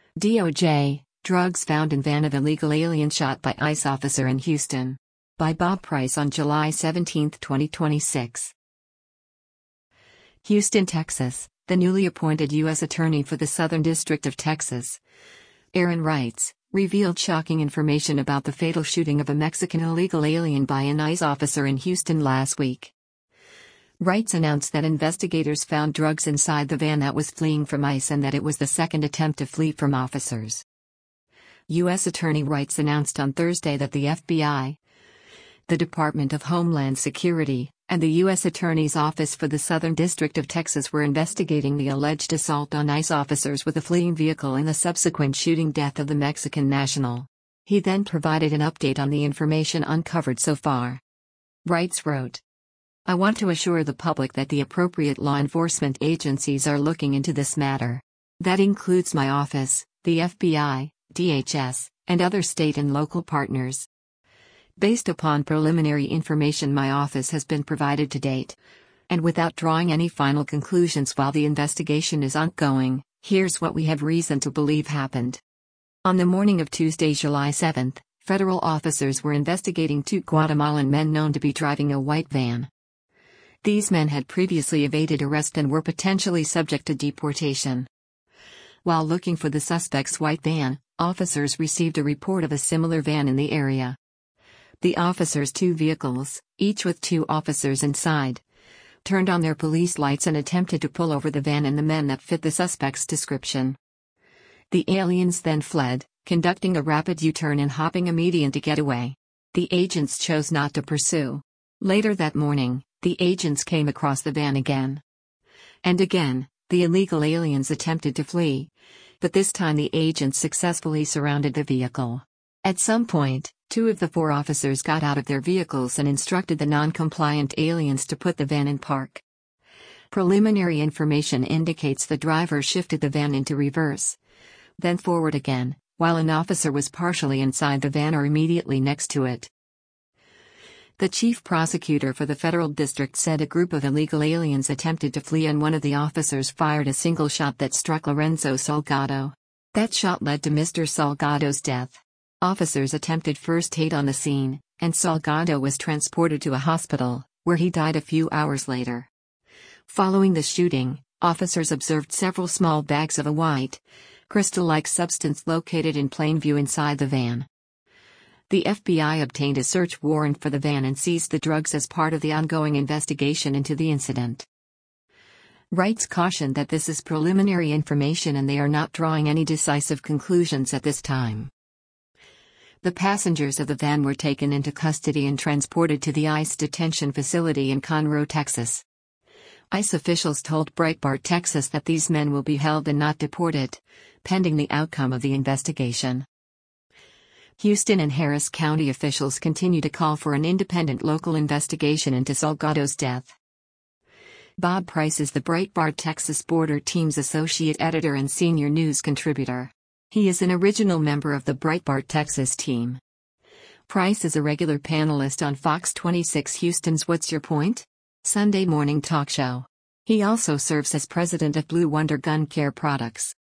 DOJ, drugs found in van of illegal alien shot by ICE officer in Houston. By Bob Price on July 17, 2026. Houston, Texas, the newly appointed U.S. Attorney for the Southern District of Texas, Aaron Reitz, revealed shocking information about the fatal shooting of a Mexican illegal alien by an ICE officer in Houston last week. Reitz announced that investigators found drugs inside the van that was fleeing from ICE and that it was the second attempt to flee from officers. U.S. Attorney Reitz announced on Thursday that the FBI, the Department of Homeland Security, and the U.S. Attorney's Office for the Southern District of Texas were investigating the alleged assault on ICE officers with a fleeing vehicle and the subsequent shooting death of the Mexican national. He then provided an update on the information uncovered so far. Reitz wrote, "I want to assure the public that the appropriate law enforcement agencies are looking into this matter. That includes my office, the FBI, DHS, and other state and local partners. Based upon preliminary information my office has been provided to date, and without drawing any final conclusions while the investigation is ongoing, here's what we have reason to believe happened." On the morning of Tuesday, July 7, federal officers were investigating two Guatemalan men known to be driving a white van. These men had previously evaded arrest and were potentially subject to deportation. While looking for the suspect's white van, officers received a report of a similar van in the area. The officers' two vehicles, each with two officers inside, turned on their police lights and attempted to pull over the van and the men that fit the suspect's description. The aliens then fled, conducting a rapid U-turn and hopping a median to get away. The agents chose not to pursue. Later that morning, the agents came across the van again. And again, the illegal aliens attempted to flee, but this time the agents successfully surrounded the vehicle. At some point, two of the four officers got out of their vehicles and instructed the non-compliant aliens to put the van in park. Preliminary information indicates the driver shifted the van into reverse, then forward again, while an officer was partially inside the van or immediately next to it. The chief prosecutor for the federal district said a group of illegal aliens attempted to flee and one of the officers fired a single shot that struck Lorenzo Salgado. That shot led to Mr. Salgado's death. Officers attempted first aid on the scene, and Salgado was transported to a hospital, where he died a few hours later. Following the shooting, officers observed several small bags of a white, crystal-like substance located in plain view inside the van. The FBI obtained a search warrant for the van and seized the drugs as part of the ongoing investigation into the incident. Reitz cautioned that this is preliminary information and they are not drawing any decisive conclusions at this time. The passengers of the van were taken into custody and transported to the ICE detention facility in Conroe, Texas. ICE officials told Breitbart Texas that these men will be held and not deported, pending the outcome of the investigation. Houston and Harris County officials continue to call for an independent local investigation into Salgado's death. Bob Price is the Breitbart Texas Border Team's associate editor and senior news contributor. He is an original member of the Breitbart Texas team. Price is a regular panelist on Fox 26 Houston's What's Your Point? Sunday morning talk show. He also serves as president of Blue Wonder Gun Care Products.